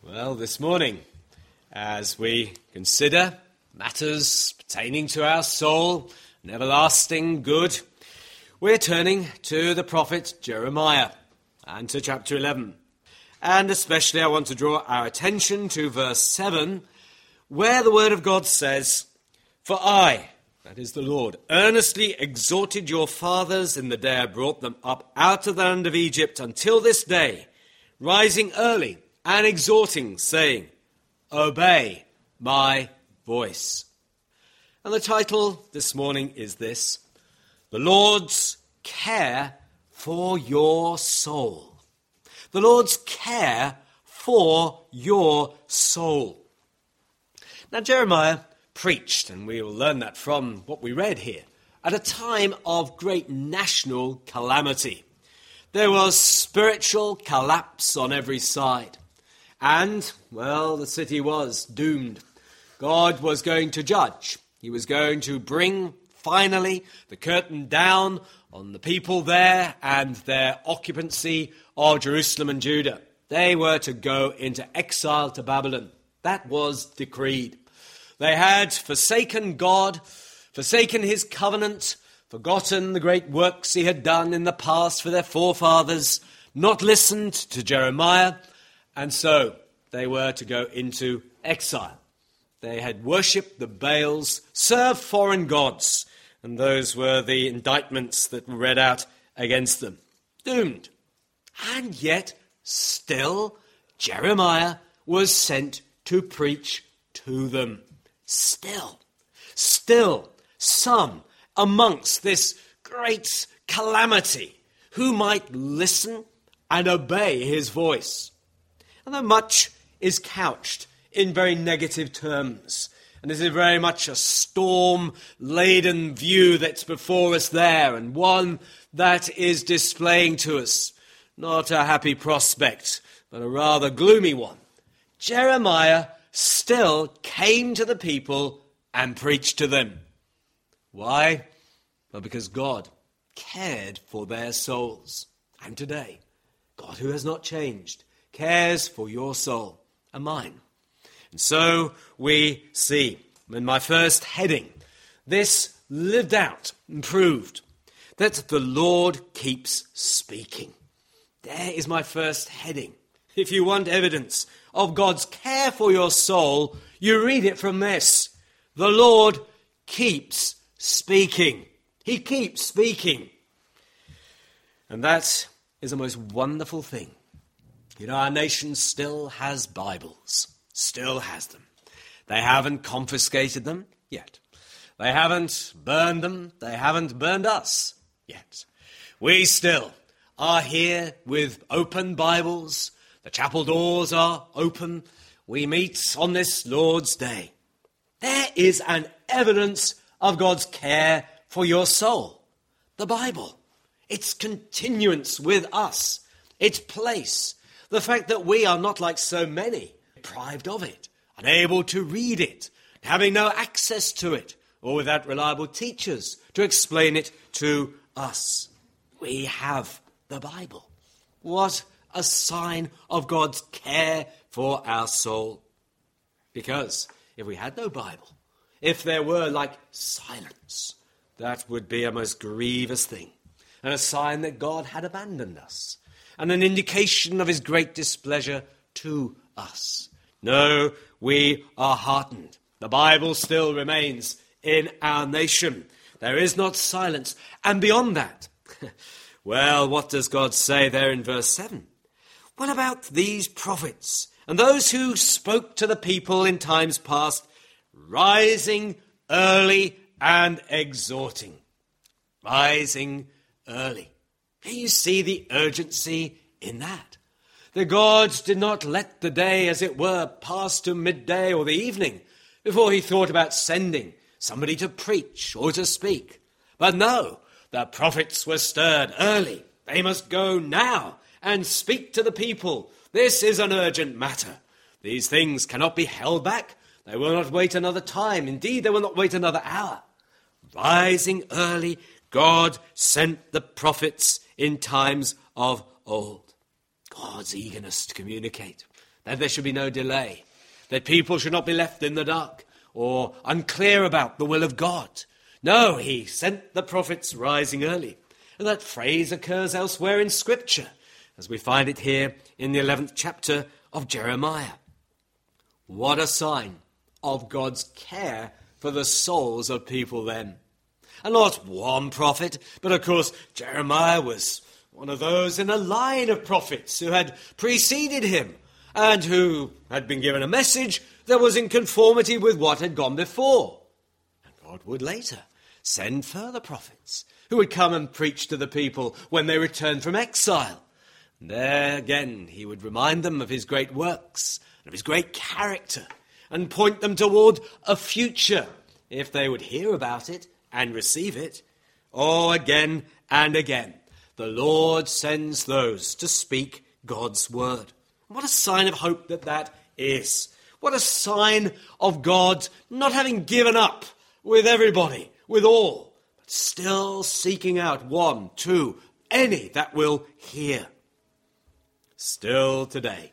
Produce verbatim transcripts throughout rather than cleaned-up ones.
Well, this morning, as we consider matters pertaining to our soul and everlasting good, we're turning to the prophet Jeremiah and to chapter eleven. And especially I want to draw our attention to verse seven, where the word of God says, "For I, that is the Lord, earnestly exhorted your fathers in the day I brought them up out of the land of Egypt until this day, rising early and exhorting, saying, obey my voice." And the title this morning is this: The Lord's Care for Your Soul. The Lord's care for your soul. Now, Jeremiah preached, and we will learn that from what we read here, at a time of great national calamity. There was spiritual collapse on every side. And, well, the city was doomed. God was going to judge. He was going to bring, finally, the curtain down on the people there and their occupancy of Jerusalem and Judah. They were to go into exile to Babylon. That was decreed. They had forsaken God, forsaken his covenant, forgotten the great works he had done in the past for their forefathers, not listened to Jeremiah, and so they were to go into exile. They had worshipped the Baals, served foreign gods, and those were the indictments that were read out against them. Doomed. And yet, still, Jeremiah was sent to preach to them. Still, still, some amongst this great calamity who might listen and obey his voice. And though much is couched in very negative terms, and this is very much a storm-laden view that's before us there, and one that is displaying to us not a happy prospect, but a rather gloomy one, Jeremiah still came to the people and preached to them. Why? Well, because God cared for their souls. And today, God, who has not changed, cares for your soul and mine. And so we see, in my first heading, this lived out and proved that the Lord keeps speaking. There is my first heading. If you want evidence of God's care for your soul, you read it from this: the Lord keeps speaking. He keeps speaking. And that is the most wonderful thing. You know, our nation still has Bibles. Still has them. They haven't confiscated them yet. They haven't burned them. They haven't burned us yet. We still are here with open Bibles. The chapel doors are open. We meet on this Lord's Day. There is an evidence of God's care for your soul. The Bible. Its continuance with us. Its place. The fact that we are not like so many, deprived of it, unable to read it, having no access to it, or without reliable teachers to explain it to us. We have the Bible. What a sign of God's care for our soul. Because if we had no Bible, if there were like silence, that would be a most grievous thing, and a sign that God had abandoned us, and an indication of his great displeasure to us. No, we are heartened. The Bible still remains in our nation. There is not silence. And beyond that, well, what does God say there in verse seven? What about these prophets and those who spoke to the people in times past, rising early and exhorting? Rising early. Can you see the urgency in that? The gods did not let the day, as it were, pass to midday or the evening before he thought about sending somebody to preach or to speak. But no, the prophets were stirred early. They must go now and speak to the people. This is an urgent matter. These things cannot be held back. They will not wait another time. Indeed, they will not wait another hour. Rising early, God sent the prophets in times of old. God's eagerness to communicate. that there should be no delay, that people should not be left in the dark or unclear about the will of God. No, he sent the prophets rising early. And that phrase occurs elsewhere in Scripture, as we find it here in the eleventh chapter of Jeremiah. What a sign of God's care for the souls of people then. And not one prophet, but of course Jeremiah was one of those in a line of prophets who had preceded him and who had been given a message that was in conformity with what had gone before. And God would later send further prophets who would come and preach to the people when they returned from exile. And there again he would remind them of his great works and of his great character and point them toward a future if they would hear about it and receive it. Oh, again and again, the Lord sends those to speak God's word. What a sign of hope that that is. What a sign of God not having given up with everybody, with all, but still seeking out one, two, any that will hear. Still today,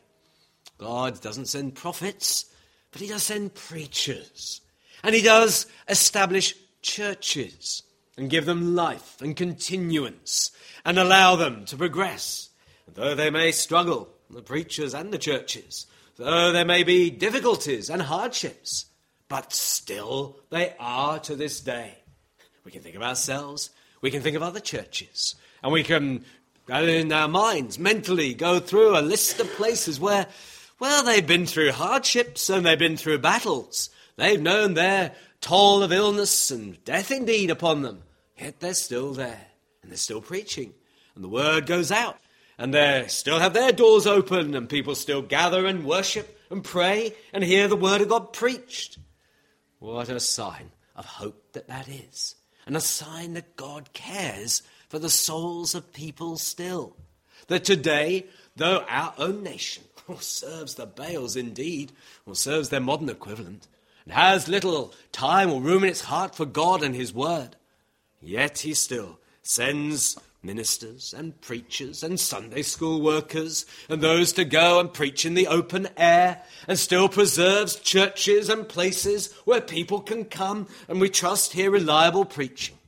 God doesn't send prophets, but he does send preachers. And he does establish churches and give them life and continuance and allow them to progress. And though they may struggle, the preachers and the churches, though there may be difficulties and hardships, but still they are to this day. We can think of ourselves, we can think of other churches, and we can, in our minds, mentally go through a list of places where, well, they've been through hardships and they've been through battles. They've known their toll of illness and death indeed upon them, yet they're still there, and they're still preaching, and the word goes out, and they still have their doors open, and people still gather and worship and pray and hear the word of God preached. What a sign of hope that that is, and a sign that God cares for the souls of people still. That today, though our own nation oh, serves the Baals indeed, or serves their modern equivalent, and has little time or room in its heart for God and his word, yet he still sends ministers and preachers and Sunday school workers and those to go and preach in the open air, and still preserves churches and places where people can come and we trust hear reliable preaching.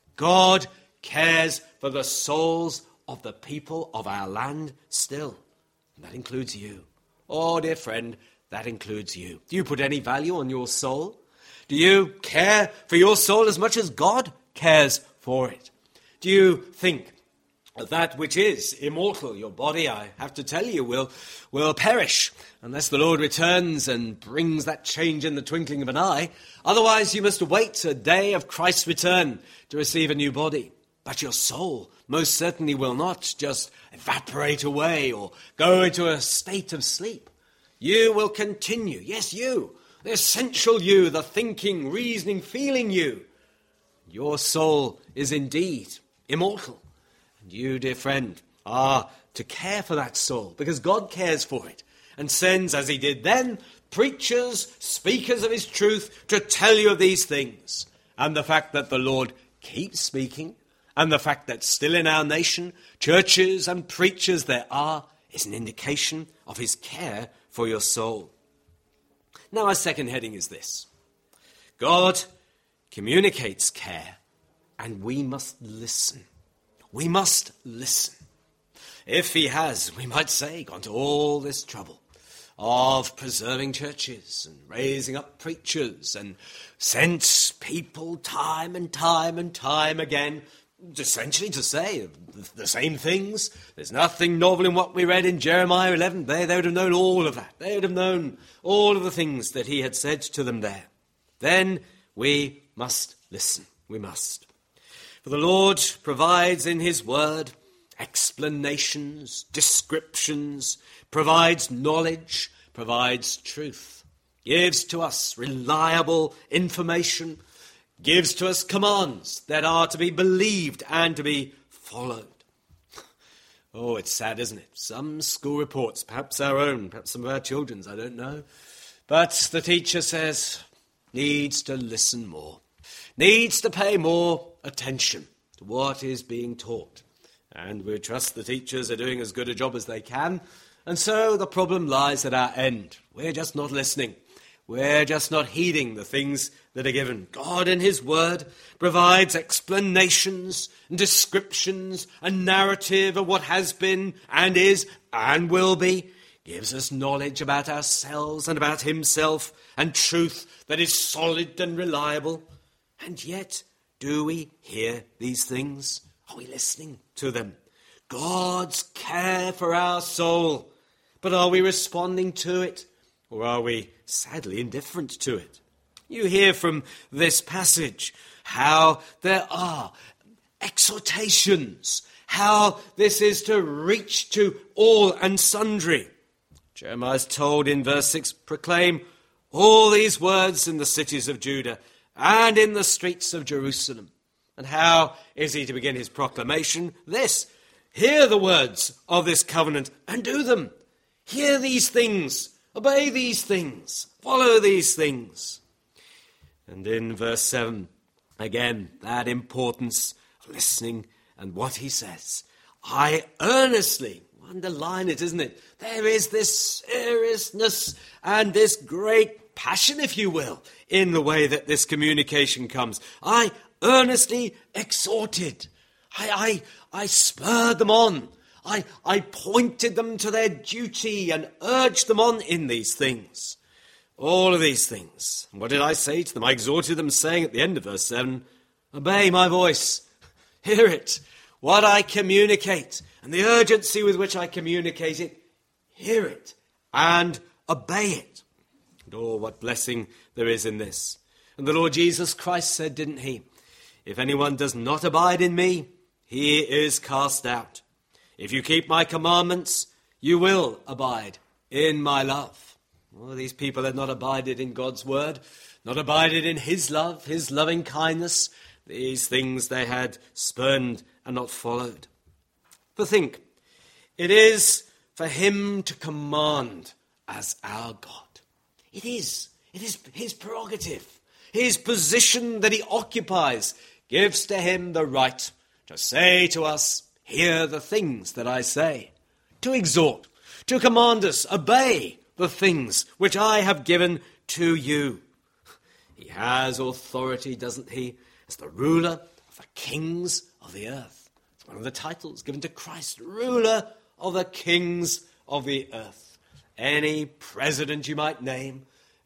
God cares for the souls of the people of our land still. And that includes you. Oh, dear friend, that includes you. Do you put any value on your soul? Do you care for your soul as much as God cares for it? Do you think that that which is immortal, your body, I have to tell you, will, will perish unless the Lord returns and brings that change in the twinkling of an eye? Otherwise, you must wait a day of Christ's return to receive a new body. But your soul most certainly will not just evaporate away or go into a state of sleep. You will continue. Yes, you. The essential you, the thinking, reasoning, feeling you. Your soul is indeed immortal. And you, dear friend, are to care for that soul because God cares for it and sends, as he did then, preachers, speakers of his truth to tell you of these things. And the fact that the Lord keeps speaking and the fact that still in our nation, churches and preachers there are, is an indication of his care for your soul. Now, our second heading is this. God communicates care, and we must listen. We must listen. If he has, we might say, gone to all this trouble of preserving churches and raising up preachers and sent people time and time and time again essentially to say the same things. There's nothing novel in what we read in Jeremiah eleven. They, they would have known all of that. They would have known all of the things that he had said to them there. Then we must listen. We must. For the Lord provides in his word explanations, descriptions, provides knowledge, provides truth, gives to us reliable information, gives to us commands that are to be believed and to be followed. Oh, it's sad, isn't it? Some school reports, perhaps our own, perhaps some of our children's, I don't know. But the teacher says, needs to listen more, needs to pay more attention to what is being taught. And we trust the teachers are doing as good a job as they can. And so the problem lies at our end. We're just not listening. We're just not heeding the things that are given. God in his word provides explanations and descriptions and narrative of what has been and is and will be. Gives us knowledge about ourselves and about himself and truth that is solid and reliable. And yet, do we hear these things? Are we listening to them? God's care for our soul. But are we responding to it? Or are we sadly indifferent to it? You hear from this passage how there are exhortations, how this is to reach to all and sundry. Jeremiah is told in verse six, proclaim all these words in the cities of Judah and in the streets of Jerusalem. And how is he to begin his proclamation? This, hear the words of this covenant and do them. Hear these things. Obey these things. Follow these things. And in verse seven, again, that importance of listening and what he says. I earnestly, underline it, isn't it? There is this seriousness and this great passion, if you will, in the way that this communication comes. I earnestly exhorted. I, I, I spurred them on. I, I pointed them to their duty and urged them on in these things. All of these things. And what did I say to them? I exhorted them, saying at the end of verse seven, obey my voice. Hear it. What I communicate and the urgency with which I communicate it, hear it and obey it. And oh, what blessing there is in this. And the Lord Jesus Christ said, didn't he? If anyone does not abide in me, he is cast out. If you keep my commandments, you will abide in my love. Well, these people had not abided in God's word, not abided in his love, his loving kindness. These things they had spurned and not followed. But think, it is for him to command as our God. It is. It is his prerogative. His position that he occupies gives to him the right to say to us, hear the things that I say, to exhort, to command us, obey the things which I have given to you. He has authority, doesn't he, as the ruler of the kings of the earth. It's one of the titles given to Christ, ruler of the kings of the earth. Any president you might name,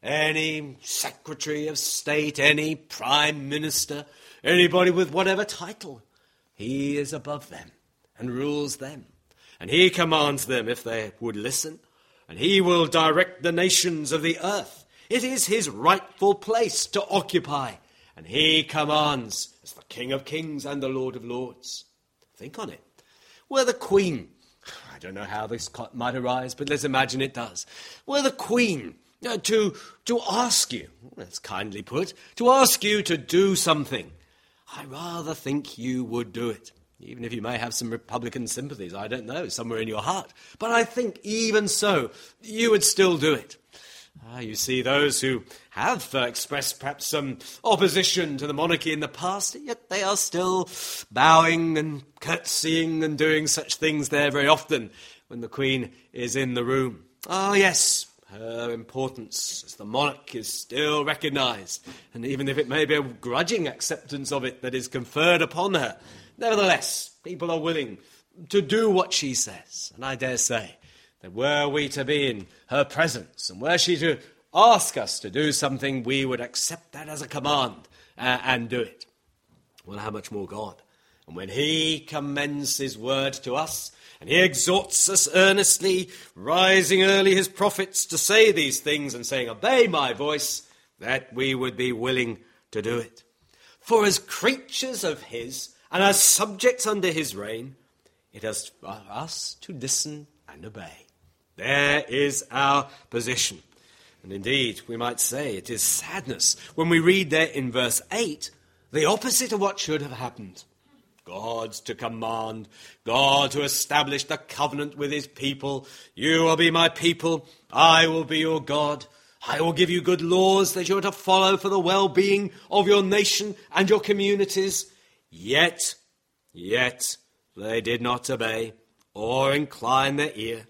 any secretary of state, any prime minister, anybody with whatever title, he is above them and rules them. And he commands them if they would listen. And he will direct the nations of the earth. It is his rightful place to occupy. And he commands as the King of Kings and the Lord of Lords. Think on it. Were the Queen, I don't know how this might arise, but let's imagine it does. Were the Queen uh, to, to ask you, that's kindly put, to ask you to do something, I rather think you would do it. Even if you may have some Republican sympathies, I don't know, somewhere in your heart. But I think even so, you would still do it. Ah, you see those who have uh, expressed perhaps some opposition to the monarchy in the past, yet they are still bowing and curtsying and doing such things there very often when the Queen is in the room. Ah, yes, her importance as the monarch is still recognised, and even if it may be a grudging acceptance of it that is conferred upon her, nevertheless, people are willing to do what she says. And I dare say that were we to be in her presence and were she to ask us to do something, we would accept that as a command uh, and do it. Well, how much more God? And when he commends his word to us and he exhorts us earnestly, rising early his prophets to say these things and saying, obey my voice, that we would be willing to do it. For as creatures of his, and as subjects under his reign, it is for us to listen and obey. There is our position. And indeed, we might say it is sadness when we read there in verse eight, the opposite of what should have happened. God's to command, God to establish the covenant with his people. You will be my people, I will be your God. I will give you good laws that you are to follow for the well-being of your nation and your communities. Yet, yet, they did not obey or incline their ear,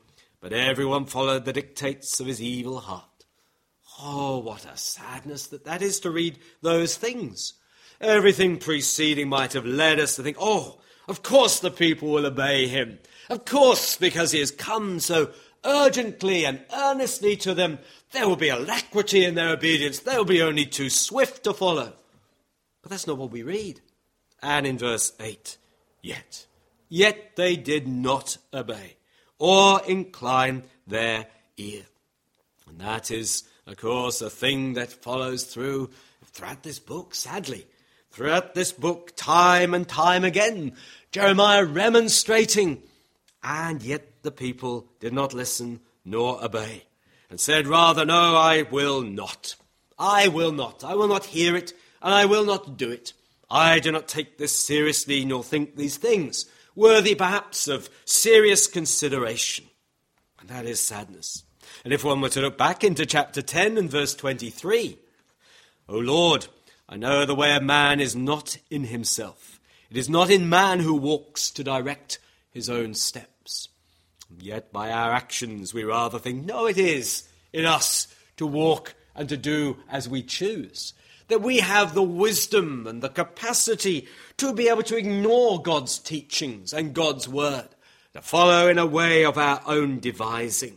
but everyone followed the dictates of his evil heart. Oh, what a sadness that that is to read those things. Everything preceding might have led us to think, oh, of course the people will obey him. Of course, because he has come so urgently and earnestly to them, there will be alacrity in their obedience. They will be only too swift to follow. But that's not what we read. And in verse eight, yet, yet they did not obey or incline their ear. And that is, of course, a thing that follows through throughout this book, sadly. Throughout this book, time and time again, Jeremiah remonstrating, and yet the people did not listen nor obey, and said rather, no, I will not. I will not. I will not hear it, and I will not do it. I do not take this seriously, nor think these things worthy perhaps of serious consideration. And that is sadness. And if one were to look back into chapter ten and verse twenty-three, O Lord, I know the way of man is not in himself. It is not in man who walks to direct his own steps. And yet by our actions we rather think, no, it is in us to walk and to do as we choose. That we have the wisdom and the capacity to be able to ignore God's teachings and God's word, to follow in a way of our own devising.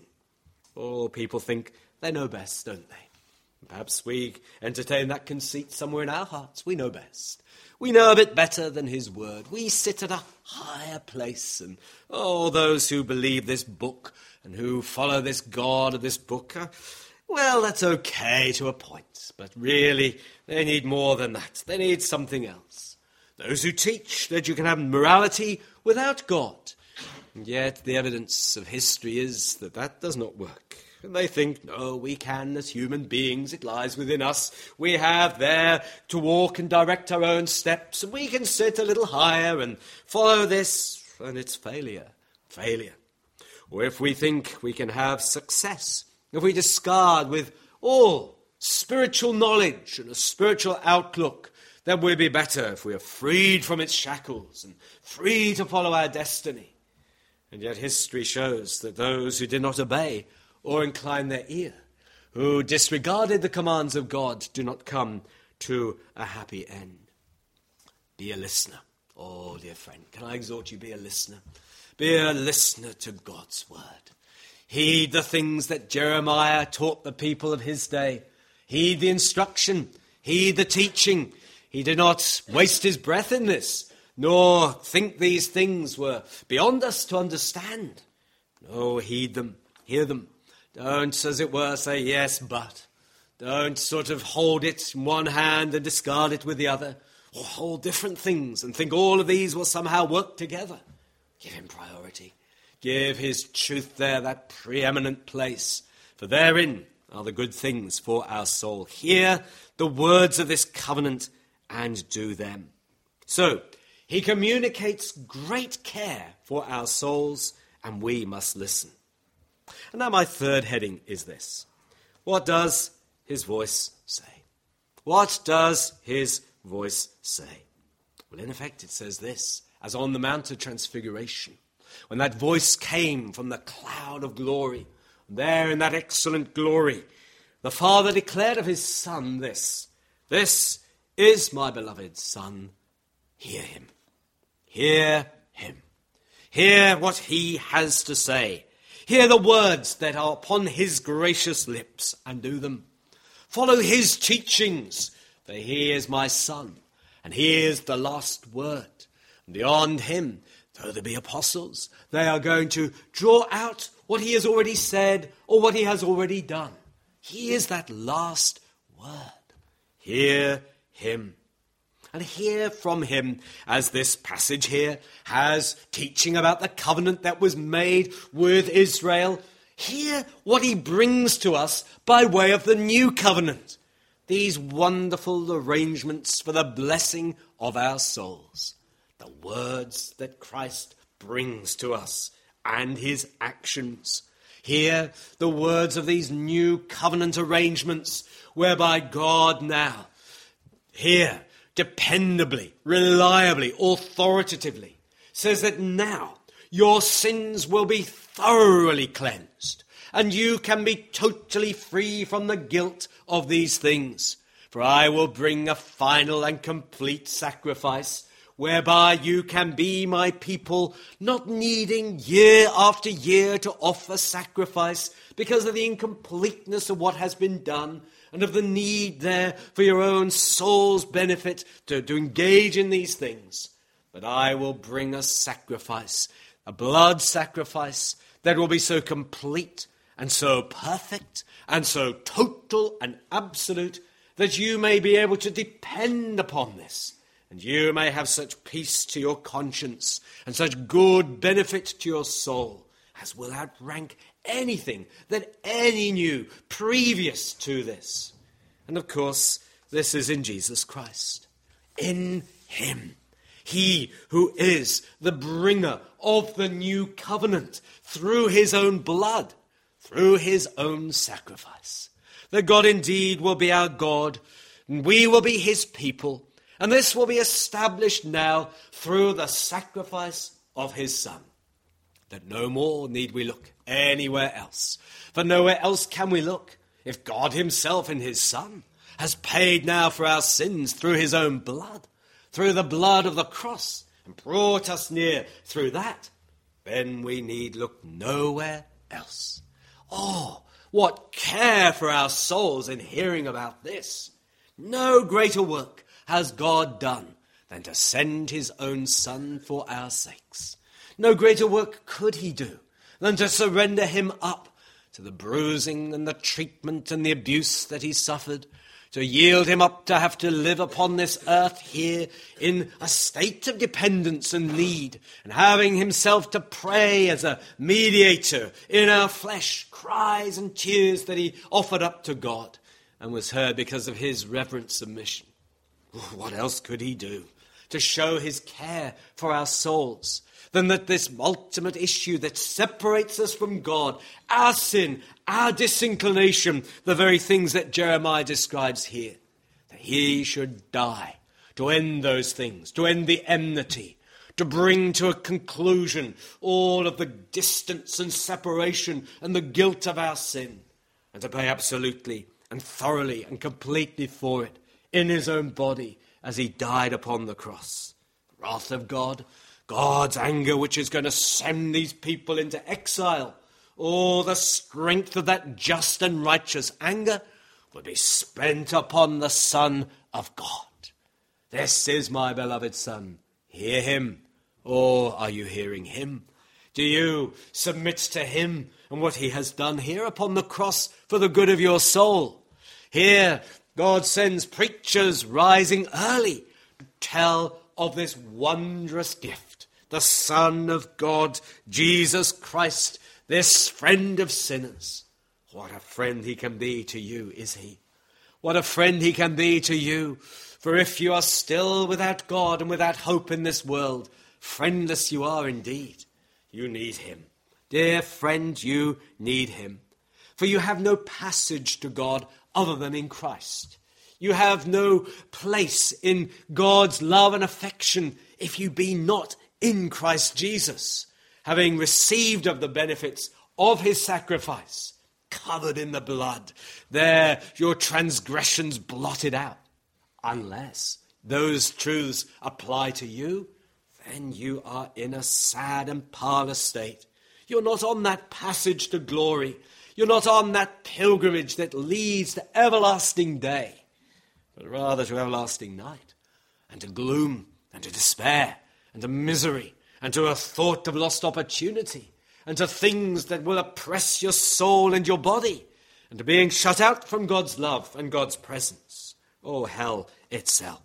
Oh, people think they know best, don't they? Perhaps we entertain that conceit somewhere in our hearts. We know best. We know a bit better than his word. We sit at a higher place. And, oh, those who believe this book and who follow this God of this book, uh, well, that's okay to a point. But really, they need more than that. They need something else. Those who teach that you can have morality without God. And yet the evidence of history is that that does not work. And they think, no, we can as human beings. It lies within us. We have there to walk and direct our own steps. And we can sit a little higher and follow this. And it's failure. Failure. Or if we think we can have success, if we discard with all spiritual knowledge and a spiritual outlook, then we'll be better if we are freed from its shackles and free to follow our destiny. And yet history shows that those who did not obey or incline their ear, who disregarded the commands of God, do not come to a happy end. Be a listener. Oh, dear friend, can I exhort you, be a listener. Be a listener to God's word. Heed the things that Jeremiah taught the people of his day. Heed the instruction. Heed the teaching. He did not waste his breath in this, nor think these things were beyond us to understand. No, heed them, hear them. Don't, as it were, say yes, but. Don't sort of hold it in one hand and discard it with the other, or hold different things and think all of these will somehow work together. Give him priority. Give his truth there that preeminent place, for therein are the good things for our soul. Hear the words of this covenant and do them. So, he communicates great care for our souls, and we must listen. And now my third heading is this. What does his voice say? What does his voice say? Well, in effect, it says this, as on the Mount of Transfiguration, when that voice came from the cloud of glory, there in that excellent glory, the Father declared of his Son this, this is my beloved Son, hear him. Hear him. Hear what he has to say. Hear the words that are upon his gracious lips and do them. Follow his teachings, for he is my Son, and he is the last word. And beyond him, though there be apostles, they are going to draw out what he has already said or what he has already done. He is that last word. Hear him. And hear from him, as this passage here has teaching about the covenant that was made with Israel. Hear what he brings to us by way of the new covenant. These wonderful arrangements for the blessing of our souls. The words that Christ brings to us and his actions. Hear the words of these new covenant arrangements whereby God now, here, dependably, reliably, authoritatively, says that now your sins will be thoroughly cleansed, and you can be totally free from the guilt of these things. For I will bring a final and complete sacrifice, whereby you can be my people, not needing year after year to offer sacrifice because of the incompleteness of what has been done and of the need there for your own soul's benefit to, to engage in these things. But I will bring a sacrifice, a blood sacrifice that will be so complete and so perfect and so total and absolute that you may be able to depend upon this. And you may have such peace to your conscience and such good benefit to your soul as will outrank anything that any knew previous to this. And of course, this is in Jesus Christ. In him, he who is the bringer of the new covenant through his own blood, through his own sacrifice. That God indeed will be our God, and we will be his people. And this will be established now through the sacrifice of his Son. That no more need we look anywhere else. For nowhere else can we look if God himself in his Son has paid now for our sins through his own blood, through the blood of the cross, and brought us near through that. Then we need look nowhere else. Oh, what care for our souls in hearing about this. No greater work has God done than to send his own Son for our sakes. No greater work could he do than to surrender him up to the bruising and the treatment and the abuse that he suffered, to yield him up to have to live upon this earth here in a state of dependence and need, and having himself to pray as a mediator in our flesh, cries and tears that he offered up to God and was heard because of his reverent submission. What else could he do to show his care for our souls than that this ultimate issue that separates us from God, our sin, our disinclination, the very things that Jeremiah describes here, that he should die to end those things, to end the enmity, to bring to a conclusion all of the distance and separation and the guilt of our sin, and to pay absolutely and thoroughly and completely for it in his own body as he died upon the cross. The wrath of God, God's anger which is going to send these people into exile, all the strength of that just and righteous anger will be spent upon the Son of God. This is my beloved Son. Hear him. Or are you hearing him? Do you submit to him and what he has done here upon the cross for the good of your soul? Here, God sends preachers rising early to tell of this wondrous gift, the Son of God, Jesus Christ, this friend of sinners. What a friend he can be to you, is he? What a friend he can be to you. For if you are still without God and without hope in this world, friendless you are indeed. You need him. Dear friend, you need him. For you have no passage to God other than in Christ. You have no place in God's love and affection if you be not in Christ Jesus, having received of the benefits of his sacrifice, covered in the blood, there your transgressions blotted out. Unless those truths apply to you, then you are in a sad and parlous state. You're not on that passage to glory. You're not on that pilgrimage that leads to everlasting day, but rather to everlasting night, and to gloom, and to despair, and to misery, and to a thought of lost opportunity, and to things that will oppress your soul and your body, and to being shut out from God's love and God's presence. Oh, hell itself.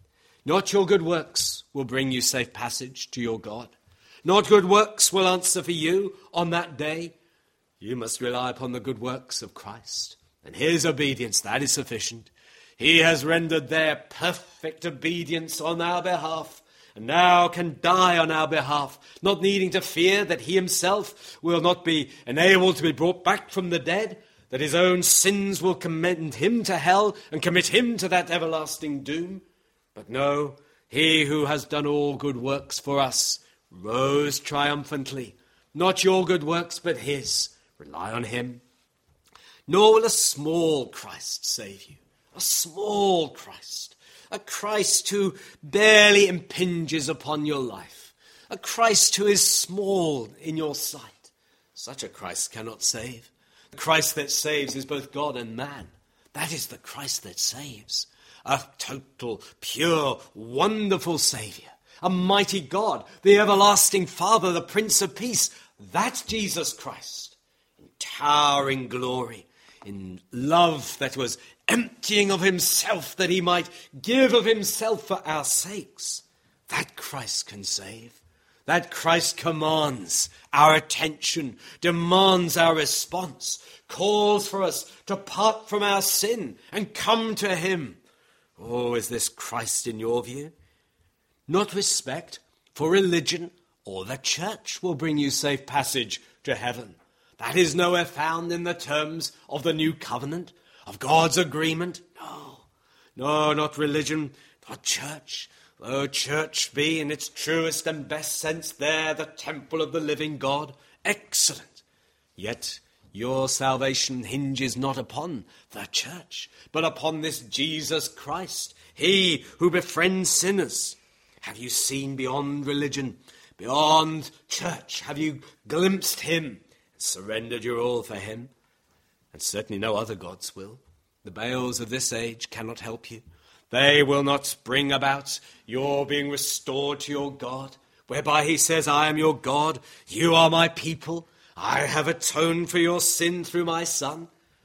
Not your good works will bring you safe passage to your God. Not good works will answer for you on that day. You must rely upon the good works of Christ, and his obedience, that is sufficient. He has rendered their perfect obedience on our behalf, and now can die on our behalf, not needing to fear that he himself will not be enabled to be brought back from the dead, that his own sins will commend him to hell and commit him to that everlasting doom. But no, he who has done all good works for us rose triumphantly. Not your good works, but his. Rely on him. Nor will a small Christ save you. A small Christ. A Christ who barely impinges upon your life. A Christ who is small in your sight. Such a Christ cannot save. The Christ that saves is both God and man. That is the Christ that saves. A total, pure, wonderful Saviour. A mighty God, the everlasting Father, the Prince of Peace. That's Jesus Christ. In towering glory, in love that was emptying of himself that he might give of himself for our sakes. That Christ can save. That Christ commands our attention, demands our response, calls for us to part from our sin and come to him. Oh, is this Christ in your view? Not respect for religion or the church will bring you safe passage to heaven. That is nowhere found in the terms of the new covenant, of God's agreement. No, no, not religion, not church. Though church be in its truest and best sense there, the temple of the living God, excellent. Yet your salvation hinges not upon the church, but upon this Jesus Christ, he who befriends sinners. Have you seen beyond religion, beyond church? Have you glimpsed him and surrendered your all for him? And certainly no other gods will. The Baals of this age cannot help you. They will not bring about your being restored to your God, whereby he says, I am your God, you are my people, I have atoned for your sin through my Son.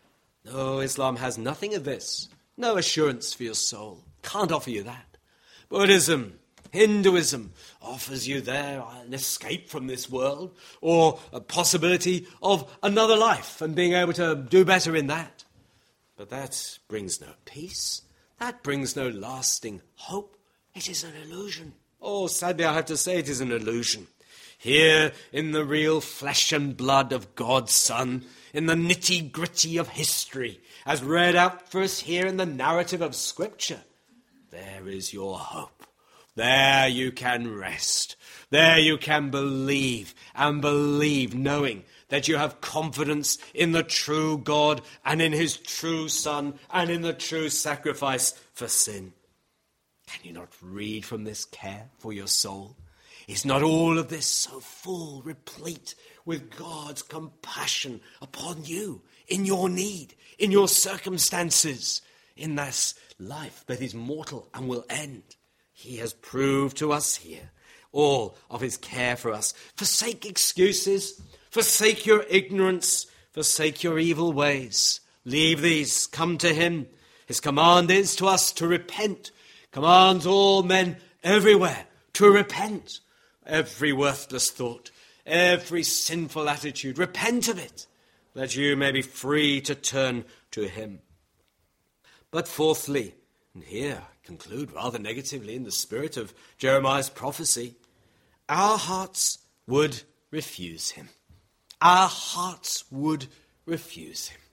No, Islam has nothing of this. No assurance for your soul. Can't offer you that. Buddhism, Hinduism offers you there an escape from this world or a possibility of another life and being able to do better in that. But that brings no peace. That brings no lasting hope. It is an illusion. Oh, sadly, I have to say it is an illusion. Here, in the real flesh and blood of God's Son, in the nitty-gritty of history, as read out for us here in the narrative of Scripture, there is your hope. There you can rest. There you can believe and believe, knowing that you have confidence in the true God and in his true Son and in the true sacrifice for sin. Can you not read from this care for your soul? Is not all of this so full, replete with God's compassion upon you, in your need, in your circumstances, in this life that is mortal and will end? He has proved to us here all of his care for us. Forsake excuses. Forsake your ignorance. Forsake your evil ways. Leave these. Come to him. His command is to us to repent. Commands all men everywhere to repent. Every worthless thought, every sinful attitude, repent of it, that you may be free to turn to him. But fourthly, and here I conclude rather negatively in the spirit of Jeremiah's prophecy, our hearts would refuse him. Our hearts would refuse him.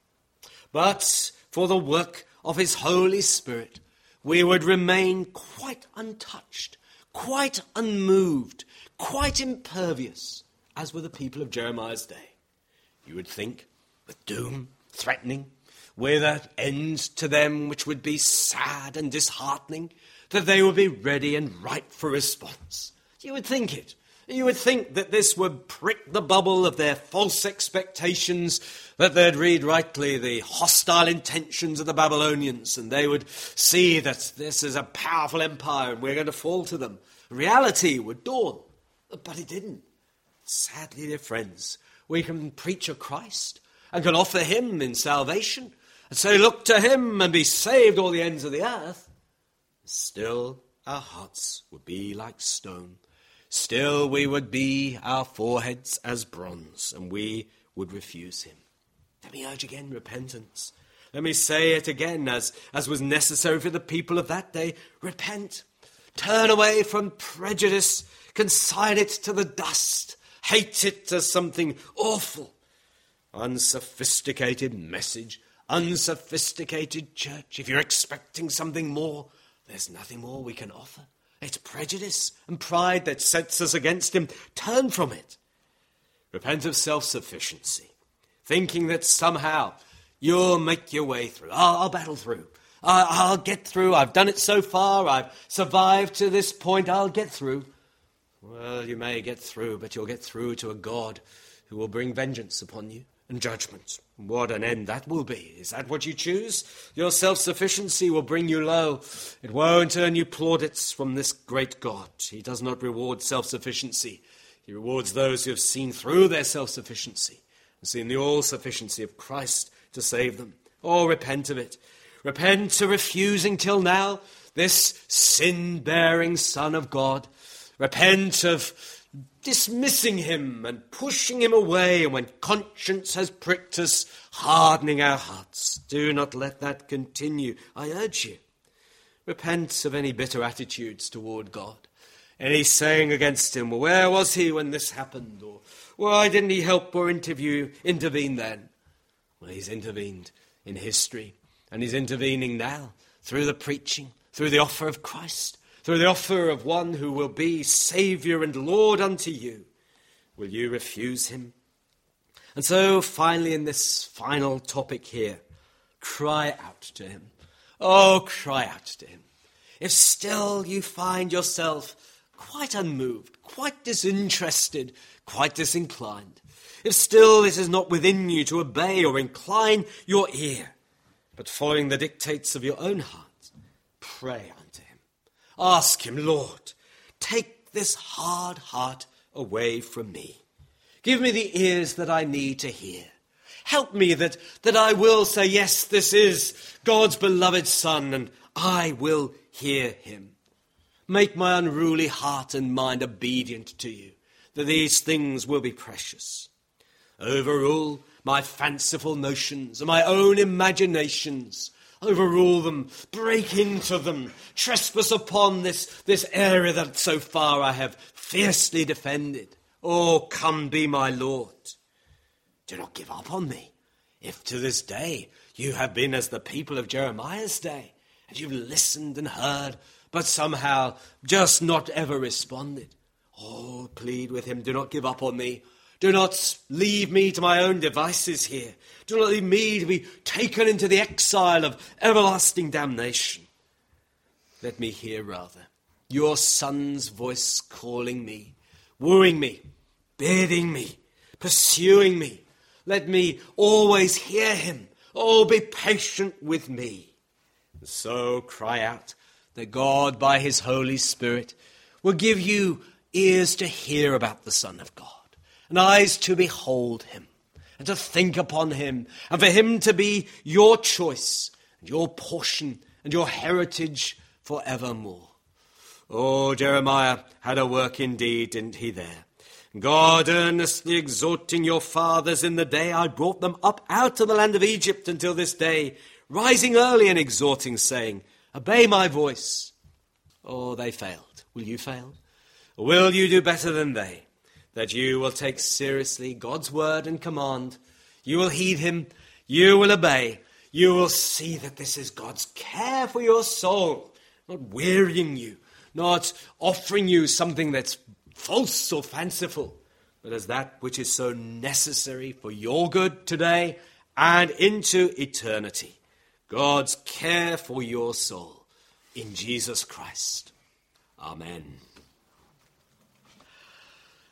But for the work of his Holy Spirit, we would remain quite untouched, quite unmoved, quite impervious, as were the people of Jeremiah's day. You would think, with doom threatening, with an end to them which would be sad and disheartening, that they would be ready and ripe for response. You would think it. You would think that this would prick the bubble of their false expectations, that they'd read rightly the hostile intentions of the Babylonians, and they would see that this is a powerful empire and we're going to fall to them. Reality would dawn, but it didn't. Sadly, dear friends, we can preach a Christ and can offer him in salvation and say, look to him and be saved all the ends of the earth. Still, our hearts would be like stone. Still we would be our foreheads as bronze, and we would refuse him. Let me urge again repentance. Let me say it again, as, as was necessary for the people of that day. Repent. Turn away from prejudice. Consign it to the dust. Hate it as something awful. Unsophisticated message. Unsophisticated church. If you're expecting something more, there's nothing more we can offer. It's prejudice and pride that sets us against him. Turn from it. Repent of self-sufficiency, thinking that somehow you'll make your way through. I'll, I'll battle through. I'll, I'll get through. I've done it so far. I've survived to this point. I'll get through. Well, you may get through, but you'll get through to a God who will bring vengeance upon you and judgment. What an end that will be. Is that what you choose? Your self-sufficiency will bring you low. It won't earn you plaudits from this great God. He does not reward self-sufficiency. He rewards those who have seen through their self-sufficiency and seen the all-sufficiency of Christ to save them. Oh, repent of it. Repent of refusing till now this sin-bearing Son of God. Repent of dismissing him and pushing him away, and when conscience has pricked us, hardening our hearts. Do not let that continue, I urge you. Repent of any bitter attitudes toward God. Any saying against him, well, where was he when this happened? Or why didn't he help or interview, intervene then? Well, he's intervened in history, and he's intervening now through the preaching, through the offer of Christ, through the offer of one who will be Saviour and Lord unto you. Will you refuse him? And so finally, in this final topic here, cry out to him. Oh, cry out to him. If still you find yourself quite unmoved, quite disinterested, quite disinclined, if still it is not within you to obey or incline your ear, but following the dictates of your own heart, pray unto him. Ask him, Lord, take this hard heart away from me. Give me the ears that I need to hear. Help me that, that I will say, yes, this is God's beloved Son, and I will hear him. Make my unruly heart and mind obedient to you, that these things will be precious. Overrule my fanciful notions and my own imaginations. Overrule them, break into them, trespass upon this, this area that so far I have fiercely defended. Oh, come be my Lord. Do not give up on me. If to this day you have been as the people of Jeremiah's day, and you've listened and heard, but somehow just not ever responded. Oh, plead with him, do not give up on me. Do not leave me to my own devices here. Do not leave me to be taken into the exile of everlasting damnation. Let me hear rather your Son's voice calling me, wooing me, bidding me, pursuing me. Let me always hear him. Oh, be patient with me. And so cry out that God, by his Holy Spirit, will give you ears to hear about the Son of God, and eyes to behold him, and to think upon him, and for him to be your choice, and your portion, and your heritage forevermore. Oh, Jeremiah had a work indeed, didn't he there? God earnestly exhorting your fathers in the day I brought them up out of the land of Egypt until this day, rising early and exhorting, saying, obey my voice. Oh, they failed. Will you fail? Will you do better than they? That you will take seriously God's word and command. You will heed him. You will obey. You will see that this is God's care for your soul, not wearying you, not offering you something that's false or fanciful, but as that which is so necessary for your good today and into eternity. God's care for your soul in Jesus Christ. Amen.